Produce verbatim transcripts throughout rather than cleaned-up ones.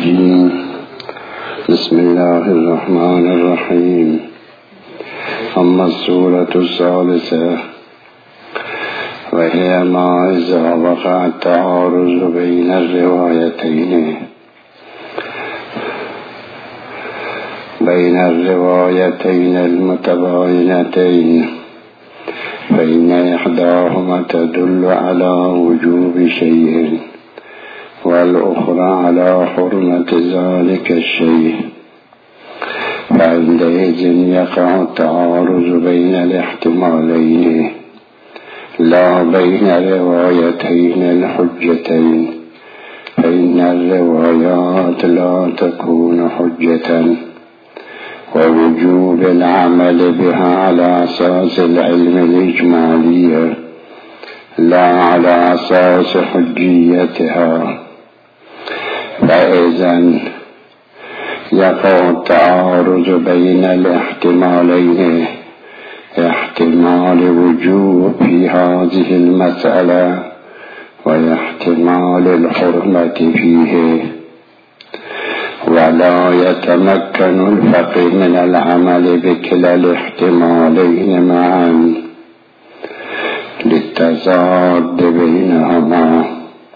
الرجيم. بسم الله الرحمن الرحيم. أما السورة الثالثة وهي ما إذا وقع التعارض بين الروايتين بين الروايتين المتباينتين فإن إحداهما تدل على وجوب شيء والأخرى على حرمة ذلك الشيء، فعندئذ يقع التعارض بين الاحتمالين لا بين الروايتين الحجتين، فإن الروايات لا تكون حجة، ووجوب العمل بها على أساس العلم الإجمالي لا على أساس حجيتها. فإذن يقع التعارض بين الاحتمالين، احتمال وجوب في هذه المسألة واحتمال الحرمة فيه، ولا يتمكن الفقيه من العمل بكلا الاحتمالين معا للتضاد بينهما،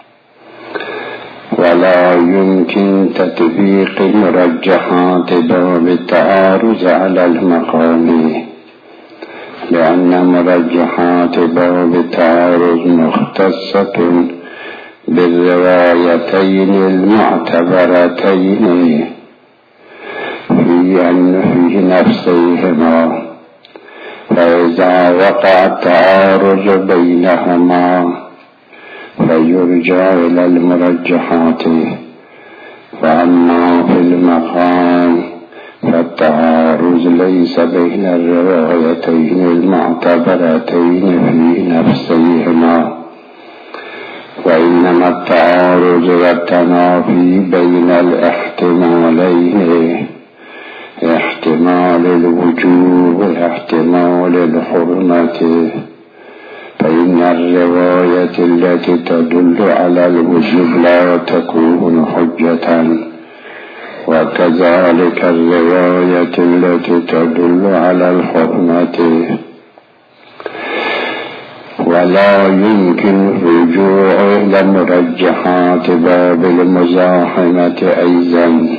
ولا يمكن تطبيق مرجحات باب التعارض على المقام، لأن مرجحات باب التعارض مختصة بالروايتين المعتبرتين في أن في نفسيهما، فإذا وقع التعارض بينهما فيرجع إلى المرجحات، وأما في المقام فالتعارض ليس بين الروايتين المعتبرتين في نفسيهما، وإنما التعارض والتنافي بين الاحتمالين، احتمال الوجوب واحتمال الحرمة، فإن الرواية التي تدل على الوجوب لا تكون حجة، وكذلك الرواية التي تدل على الحرمة، ولا يمكن الرجوع إلى مرجحات باب المزاحمة أيضا،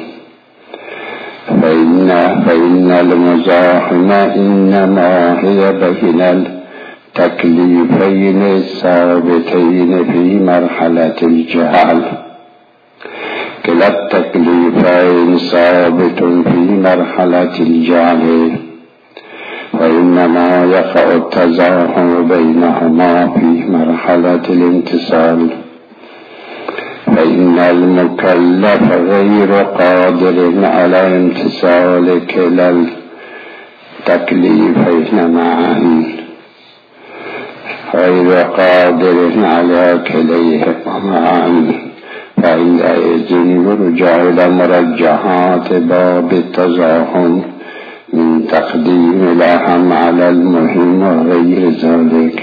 فإن, فإن المزاحمة إنما هي بين التكليفين الثابتين في مرحلة الجهل، كلا التكليفين ثابت في مرحلة الجهل، وإنما يقع التزاحم بينهما في مرحلة الامتثال، فإن المكلف غير قادر على امتثال كلا التكليفين معا، غير قادر على كليهما معا، فعندئذ يرجع إلى مرجحات باب التزاحم من تقديم الأهم على المهم وغير ذلك.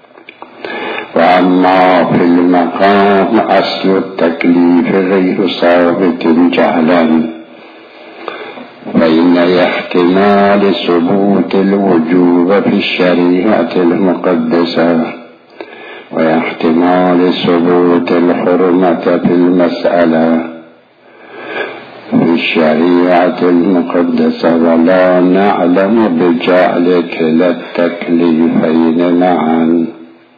وأما في المقام أصل التكليف غير ثابت جهلا، فإن احتمال ثبوت الوجوب في الشريعة المقدسة واحتمال ثبوت الحرمة في المسألة في الشريعة المقدسة، ولا نعلم بجعل كلا التكليفين معا،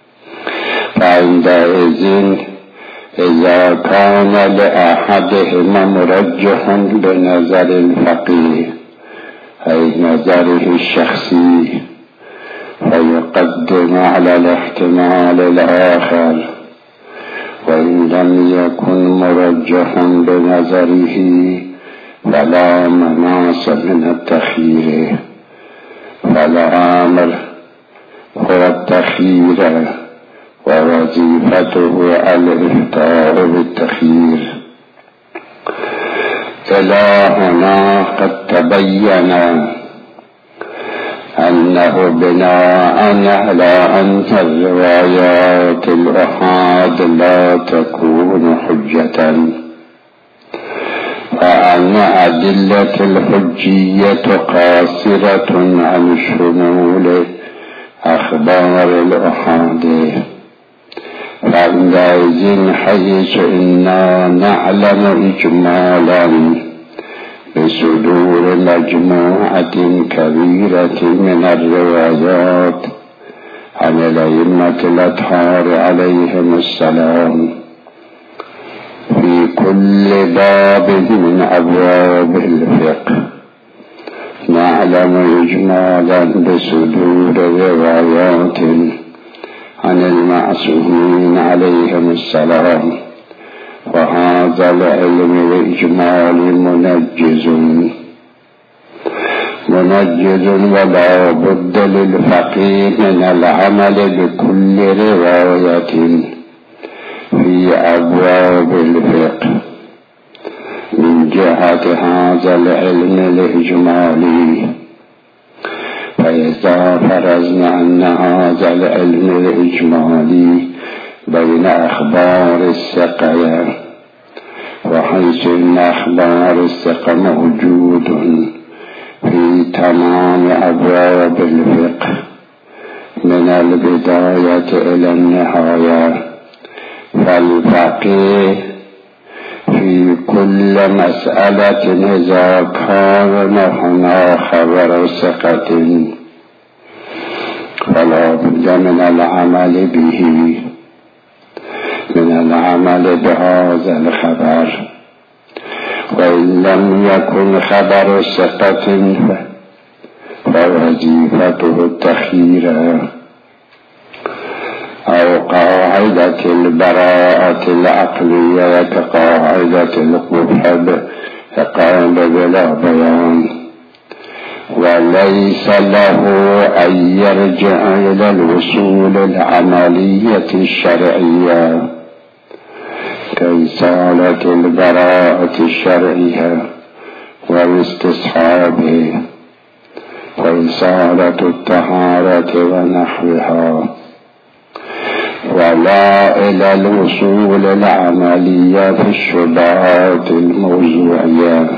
فعندئذ إذا كان لأحدهما مرجح بنظر الفقيه أي نظره الشخصي فيقدم على الاحتمال الآخر، وإن لم يكن مرجح بنظره فلا مناص من التخيير، فالأمر هو التخيير ووظيفته الإفتاء بالتخيير. إلى هنا قد تبين أنه بناء على أن الروايات الأحاد لا تكون حجة، أن أدلة الحجية قاصرة عن شمول أخبار الأحاديث، فعندئذ حيث إنا نعلم إجمالا بصدور مجموعة كبيرة من الروايات عن الأئمة الأطهار عليهم السلام في كل باب من أبواب الفقه، نعلم إجمالا بصدور روايات عن المعصومين عليهم السلام، وهذا العلم الإجمالي منجز منجز ولا بد للفقيه من العمل بكل رواية في أبواب الفقه من جهة هذا العلم الإجمالي. فإذا فرضنا أن هذا العلم الإجمالي بين أخبار الثقة، وحيث أن أخبار الثقة موجود في تمام أبواب الفقه من البداية إلى النهاية، فالفقيه في كل مسألة إذا كان هنا خبر ثقة فلا بد من العمل به، من العمل بهذا الخبر، وإن لم يكن خبر ثقة فوظيفته التخيير أو قاعدة البراءة العقلية كقاعدة القبح فقام بلا بيان، وليس له أن يرجع إلى الوصول العملية الشرعية كإزالة البراءة الشرعية والاستصحاب وإزالة الطهارة ونحوها، ولا إلى الوصول العملية في الشبهات الموضوعية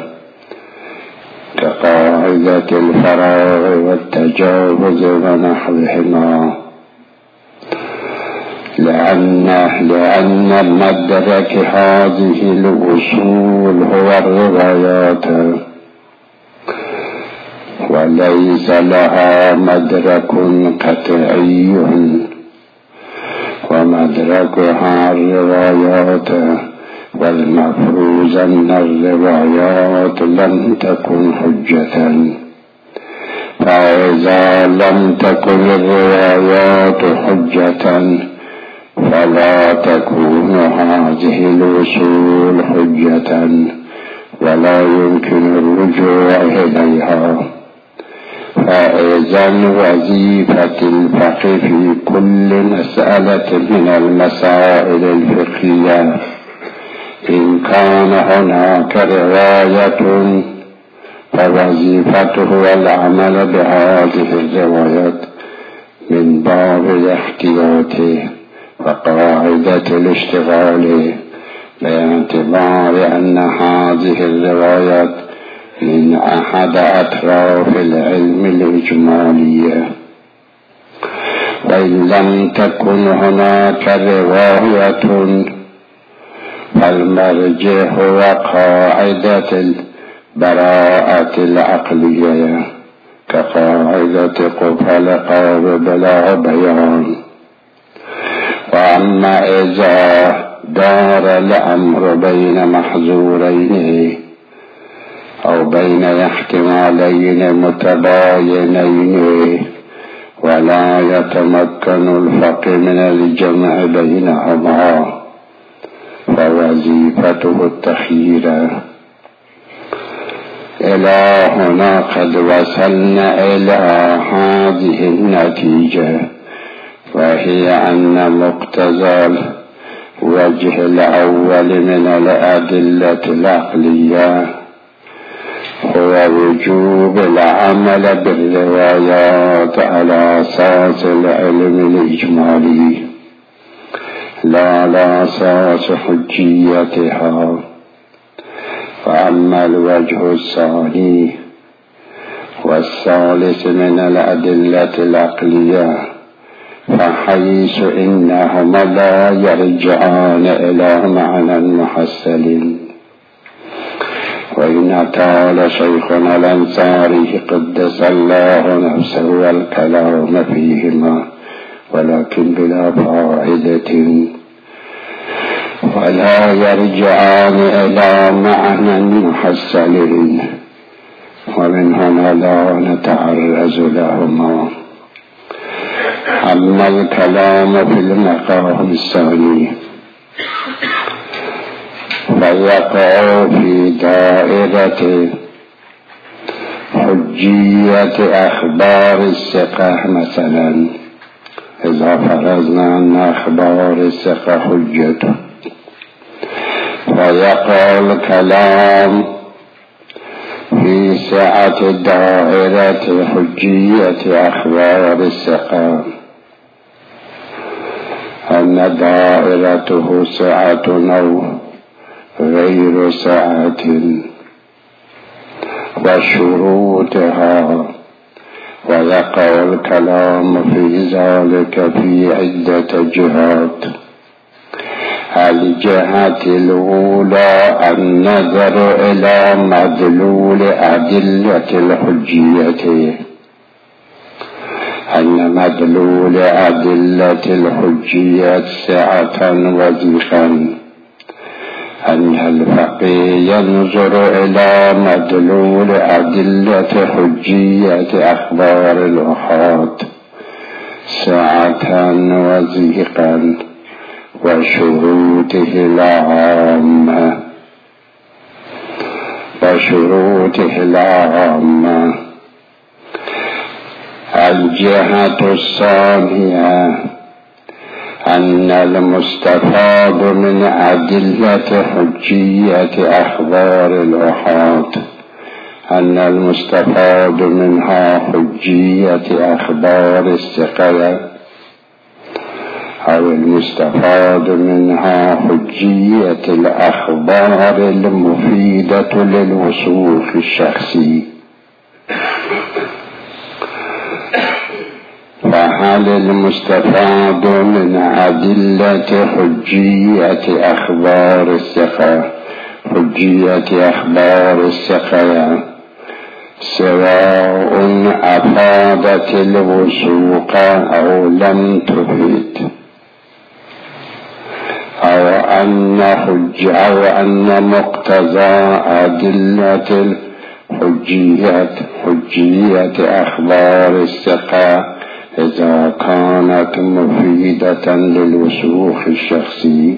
كقاعدة الفراغ والتجاوز ونحوهما، لأن لأن مدرك هذه الأصول هو الروايات، وليس لها مدرك قطعي، ومدركها الروايات، والمفروض أن الروايات لم تكن حجة، فإذا لم تكن الروايات حجة فلا تكون هذه الوصول حجة ولا يمكن الرجوع إليها. فإذا وظيفة الفقه في كل مسألة من المسائل الفقهية إن كان هناك رواية فوظيفته العمل بهذه الروايات من باب الاحتياط وقاعدة الاشتغال، باعتبار أن هذه الروايات من أحد أطراف العلم الإجمالية. وإن لم تكن هناك رواية فالمرجع هو قاعدة البراءة العقلية كقاعدة قفل قاب بلا بيان. وأما إذا دار الأمر بين محظورين أو بين احتمالين متباينين ولا يتمكن الفقه من الجمع بينهما فوظيفته التخيير. إلى هنا قد وصلنا إلى هذه النتيجة، وهي أن مقتضى الوجه الأول من الأدلة العقلية هو وجوب العمل بالروايات على أساس العلم الإجمالي لا على أساس حجيتها. فأما الوجه الثاني والثالث من الأدلة العقلية فحيث إنهما لا يرجعان إلى معنى محصل، وإن تعالى شيخنا الأنصاري قدس الله نفسه الكلام فيهما ولكن بلا فائدة، ولا يرجعان إلى معنى محصل، ومن هنا لا نتعرض لهما. أما الكلام في المقام الثاني فيقع في دائرة حجية أخبار الثقة. مثلا إذا فرضنا أن أخبار الثقة حجة، فيقع الكلام في سعة دائرة حجية أخبار الثقة، أن دائرته سعة أو غير سعة، وشروطها، ويقع الكلام في ذلك في عدة جهات. الجهة الأولى النظر إلى مدلول أدلة الحجية، أن مدلول أدلة الحجية سعة وضيقا، أن الفقيه ينظر إلى مدلول أدلة حجية أخبار الآحاد سعة وضيقا، وشروطه العامة وشروطه العامة. الجهة الثانية أن المستفاد من أدلة حجية أخبار الآحاد، أن المستفاد منها حجية أخبار الثقة، أو المستفاد منها حجية الأخبار المفيدة للوثوق الشخصي. فهل المستفاد من أدلة حجية أخبار الثقة حجية أخبار الثقة سواء أفادت الوثوق أو لم تفيد، أو أن حج أو أن مقتضى أدلة الحجية حجية أخبار الثقة إذا كانت مفيدة للوثوق الشخصي.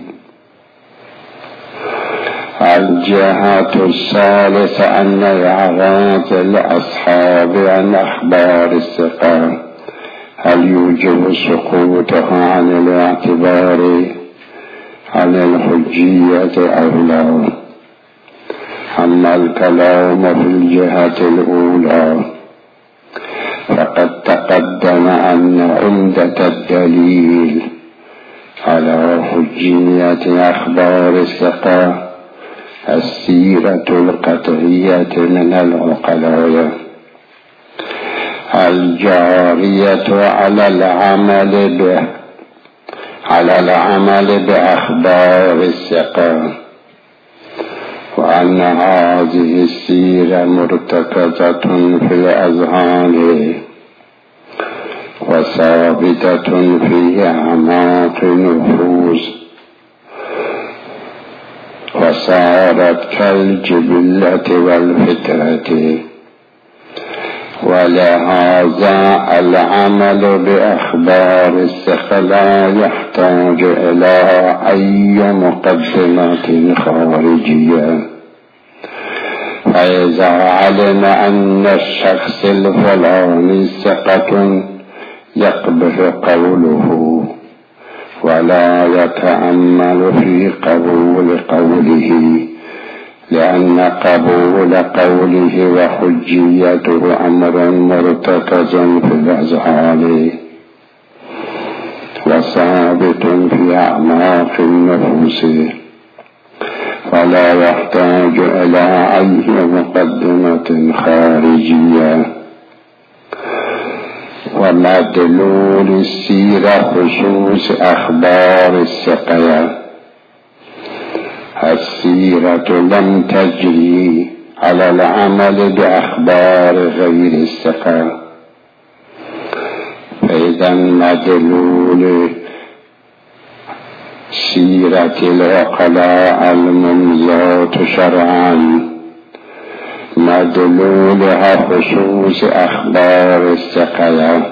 الجهة الثالثة أن إعراض الأصحاب عن أخبار الثقة هل يوجب سقوطها عن الاعتبار عن الحجية أو لا. أما الكلام في الجهة الأولى فقد تقدم أن عمدة الدليل على حجية أخبار الثقة السيرة القطعية من العقلاء الجارية على العمل به على العمل بأخبار الثقة، وأن هذه السيرة مرتكزة في الأذهان وثابتة في أعماق النفوس، وصارت كالجبلة والفطرة، ولهذا العمل بأخبار الثقة لا يحتاج إلى أي مقدمات خارجية. فإذا علم أن الشخص الفلاني ثقة يقبح قوله ولا يتأمل في قبول قوله، لأن قبول قوله وحجيته أمر مرتكز في الأذهان وثابت في أعماق النفوس، ولا يحتاج إلى أي مقدمة خارجية. ومدلول السيرة خصوص أخبار السقيا. السيرة لم تجري على العمل بأخبار غير السقا، فإذا مدلول سيرة العقلاء الممضاة شرعا مدلولها خصوص أخبار السقيا.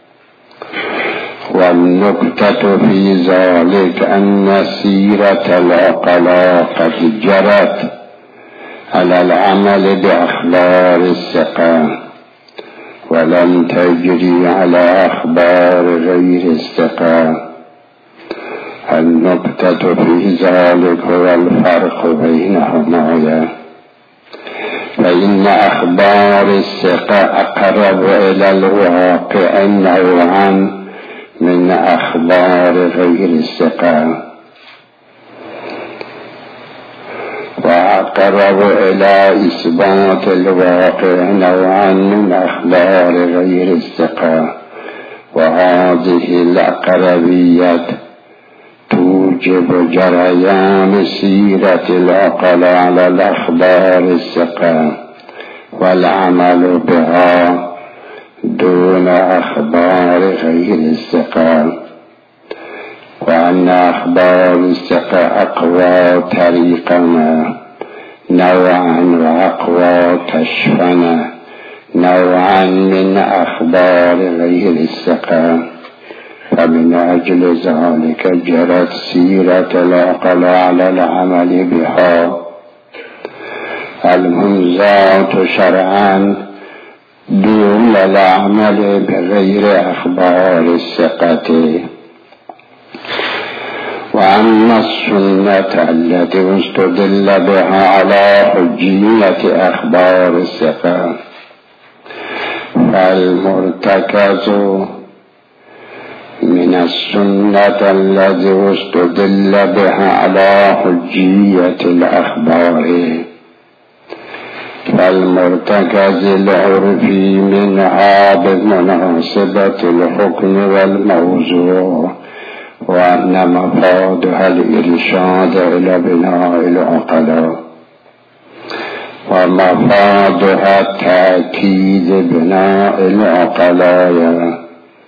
والنكتة في ذلك أن سيرة العقلاء قد جرت على العمل بأخبار السقا ولم تجري على أخبار غير السقا. النكتة في ذلك هو الفرق بينهما، فإن أخبار السقا أقرب إلى الواقع نوعا من أخبار غير السقا، وأقرب إلى إثبات الواقع نوعا من أخبار غير السقا. وهذه الأقربية توجب جريان سيرة العقلاء على الأخبار السقا والعمل بها دون أخبار غير السقا، وأن أخبار السقا أقوى طريقنا نوعا وأقوى كشفنا نوعا من أخبار غير السقا. فمن أجل ذلك جرت سيرة العقلاء على العمل بها الممضاة شرعا دون العمل بغير أخبار الثقة. وأما السنة التي استدل بها على حجية أخبار الثقة فالمرتكز من السنة التي استدل بها على حجية الأخبار فالمرتكز العرفي منها بمناسبة الحكم والموضوع، وأن مفادها الإرشاد إلى بناء العقلاء، ومفادها تأكيد بناء العقلاء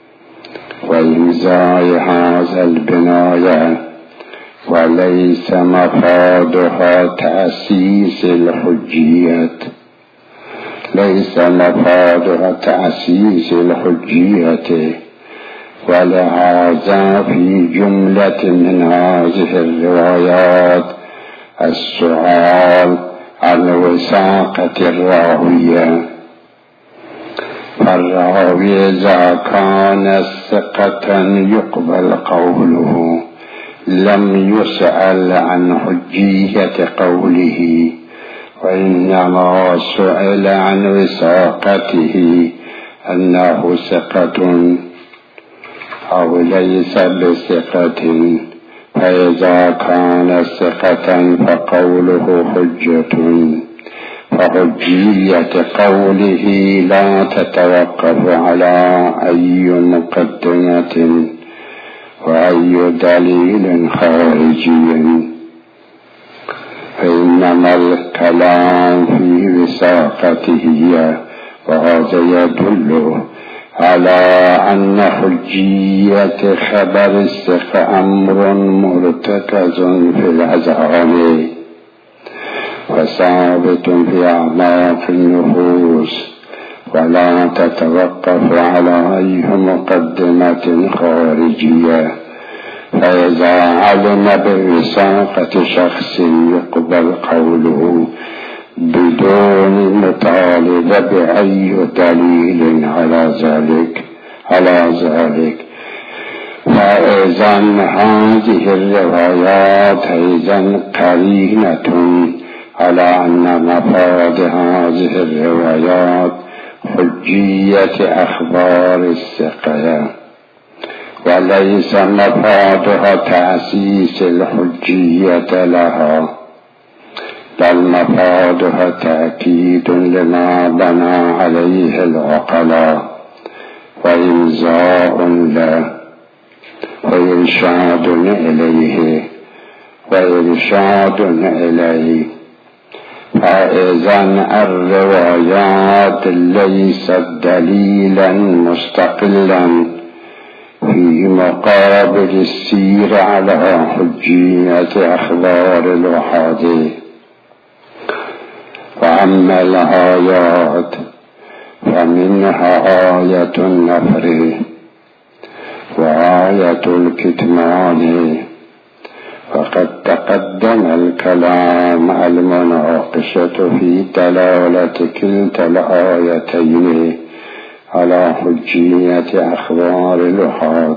وإنزاع هذا البناء، وليس مفادها تأسيس الحجية ليس مفادها تأسيس الحجية. ولهذا في جملة من هذه الروايات السؤال عن وثاقة الراوية، فالراوي إذا كان ثقة يقبل قوله لم يسأل عن حجية قوله، وإنما سئل عن وثاقته أنه ثقة أو ليس بثقة. فإذا كان ثقة فقوله حجة، فحجية قوله لا تتوقف على أي مقدمة وأي دليل خارجي، فإنما الكلام في وثاقته، وهذا يدل على أن حجية خبر الثقة أمر مرتكز في الأذهان وثابت في أعماق النفوس، ولا تتوقف على أي مقدمة خارجية. فإذا علم بوثاقة شخص يقبل قوله بدون مطالبة بأي دليل على ذلك على ذلك فإذا هذه الروايات أيضا قرينة على أن مفاد هذه الروايات حجية أخبار الثقة، وليس مفادها تأسيس الحجية لها. بل مفادها تأكيد لما بنى عليه العقلاء وإمزاء له وإرشاد إليه وإرشاد إليه. فإذن الروايات ليست دليلا مستقلا في مقابل السير على حجية أخبار الأحاديث. وأما الآيات فمنها آية النفر وآية الكتمان، وقد تقدم الكلام المناقشة في دلالة كلتا الآيتين على حجية أخبار الأحاد.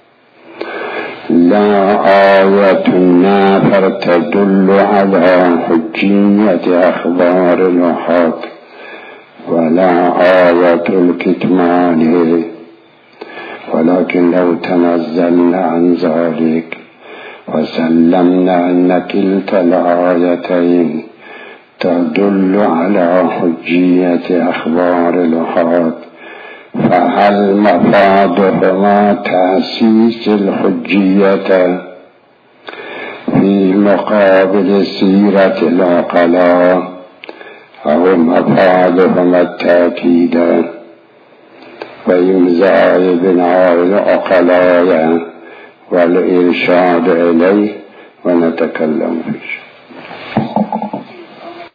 لا آية النافر تدل على حجية أخبار الأحاد ولا آية الكتمان، ولكن لو تنزلنا عن ذلك وسلمنا أن كلتا الآيتين تدل على حجية أخبار الأحاد، فهل مفادهما تأسيس الحجية في مقابل سيرة العقلاء أو مفادهما التأكيد وإمزاء بناء العقلاء والإرشاد إليه؟ ونتكلم فيه.